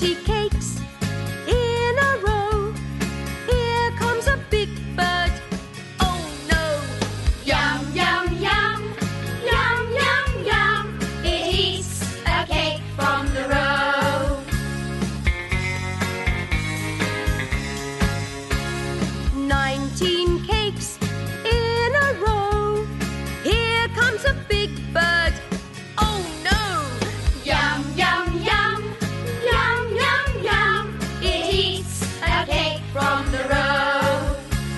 20 cakes in a row. Here comes a big bird. Oh no! Yum, yum, yum. Yum, yum, yum. It eats a cake from the row. 19 cakes in a row. Here comes a big bird. Oh no! Yum, yum, yum. Yum, yum, yum. It eats a cake from the row.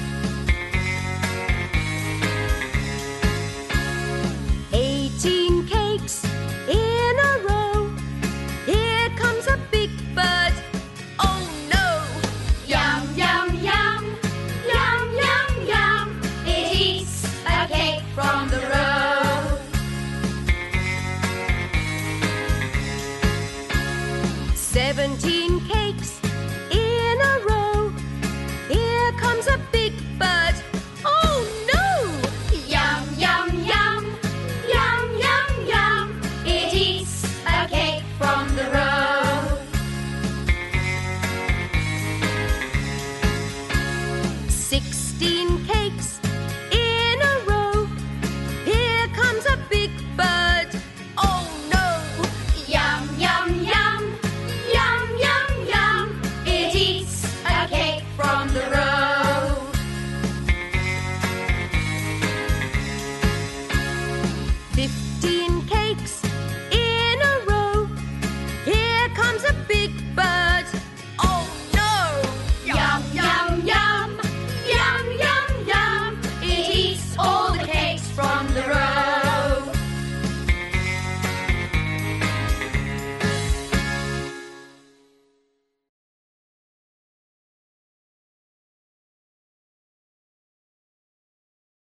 18 cakes in a row. Here comes a big bird. Oh no! Yum, yum, yum. Yum, yum, yum. It eats a cake from the row. 17 cakes in a row. Here comes a big bird. Oh no! Yum, yum, yum. Yum, yum, yum. It eats a cake from the row. 16